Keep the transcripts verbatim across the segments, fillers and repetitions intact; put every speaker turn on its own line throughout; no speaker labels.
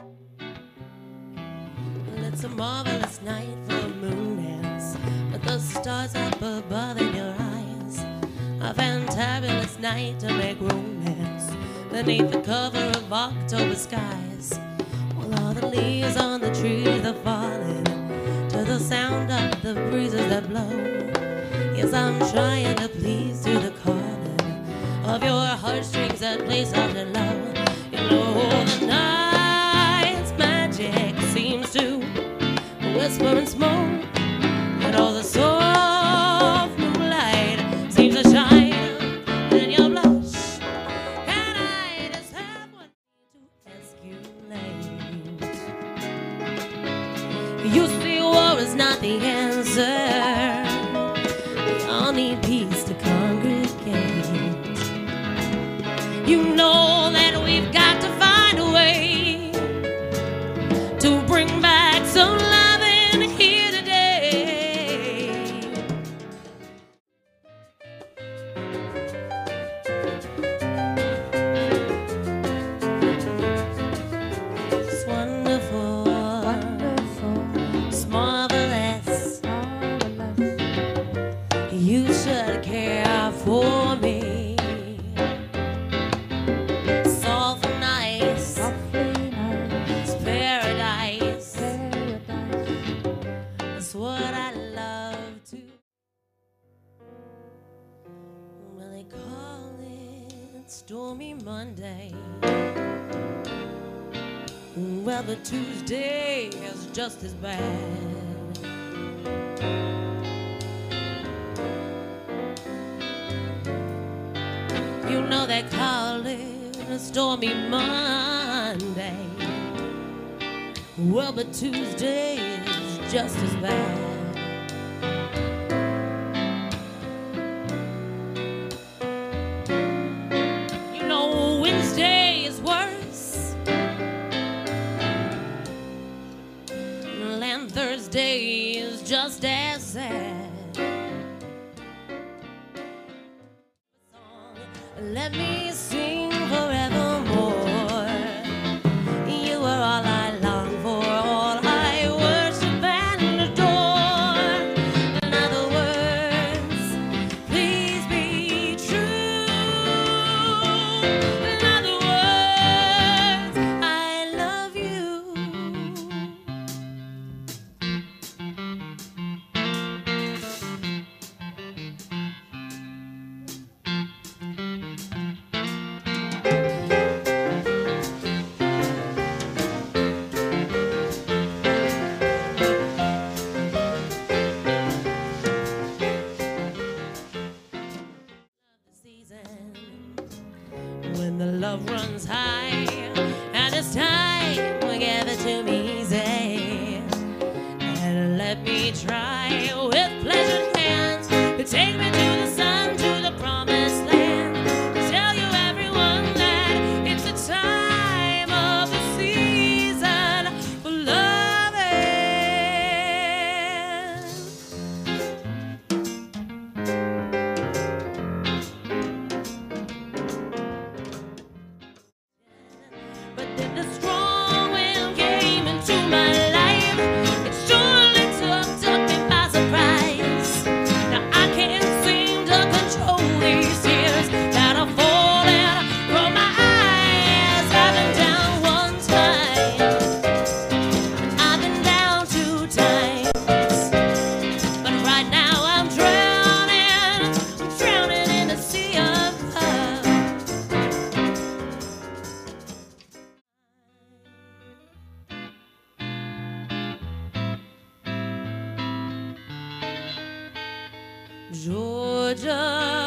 Well, it's a marvelous night for a moon dance, with the stars up above in your eyes. A fantabulous night to make romance beneath the cover of October skies. Well, all the leaves on the trees are falling to the sound of the breezes that blow. Yes, I'm trying to please to the calling of your heartstrings that play soft and low. You know the night's magic seems to whisper and smoke, and all the soft moonlight seems to shine in your blush. And I just have one thing to ask you, late. You see, war is not the answer. We all need peace to congregate. You know that we've got to find a way to bring back some loving here today. It's wonderful, wonderful, it's marvelous, marvelous. You should care for me. What I love to. Well, they call it Stormy Monday. Well, but Tuesday is just as bad. You know they call it a Stormy Monday. Well, but Tuesday is just as bad. You know Wednesday is worse, and Thursday is just as sad. Let me sing forevermore. You are all I long for, all I worship and adore. In other words, please be true. In other words, I love you. When the love runs high, and it's time we give it to me easy, and let me try with pleasured hands to take me to the sun, to the promised land, to tell you everyone that it's the time of the season for loving. But then the strong wind came into my life. It surely took, took me by surprise. Now I can't seem to control these tears that are falling from my eyes. I've been down one time, I've been down two times, but right now I'm drowning, I'm drowning in a sea of love. Georgia,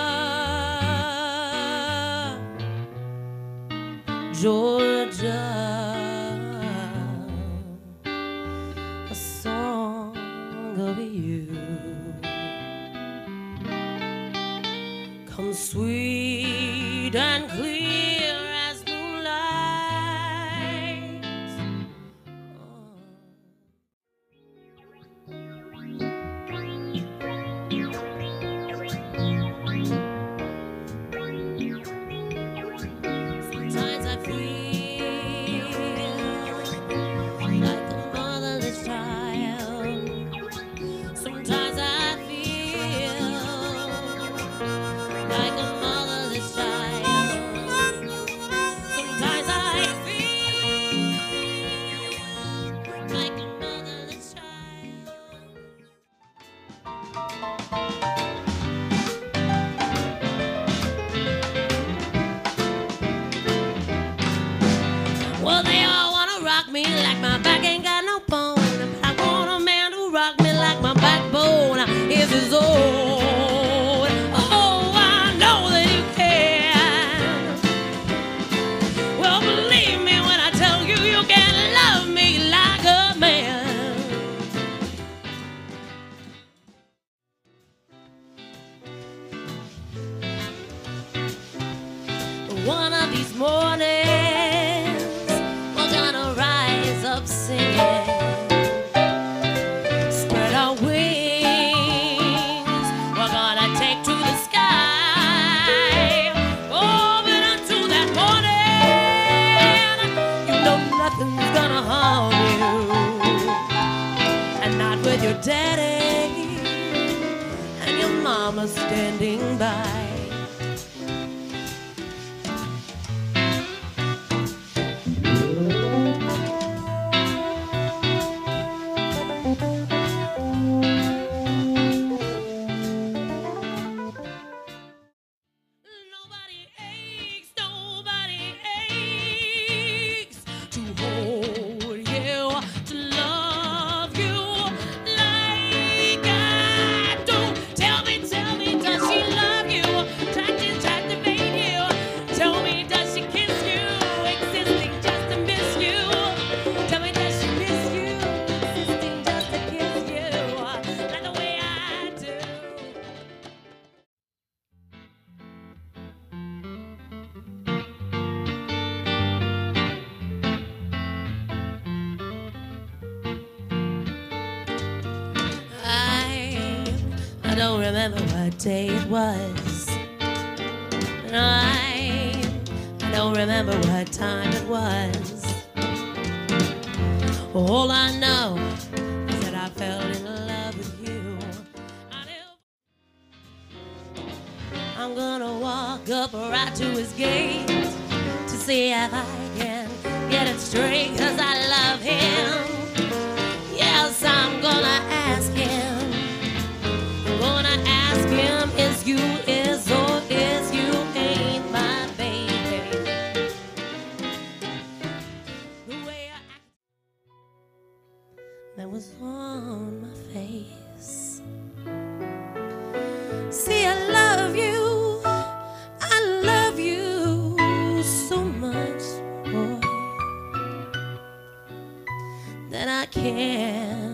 Georgia, a song of you comes sweet and clear as moonlight. Oh. Sometimes I feel rock me like my back ain't got no bone. But I want a man to rock me like my backbone is his own. Oh, I know that you can. Well, believe me when I tell you, you can love me like a man. One of these mornings, we're gonna rise up singing, spread our wings, we're gonna take to the sky. Oh, but until that morning, you know nothing's gonna harm you, and not with your daddy and your mama standing by. I don't remember what day it was. And I, I don't remember what time it was. All I know is that I fell in love with you. I'm gonna walk up right to his gate to see if I can get it straight, 'cause I love him. Yes, I'm gonna ask him. Gonna ask him, is you is or is you ain't my baby? The way I act that was on my face. See, I love you, I love you so much, boy, that I can't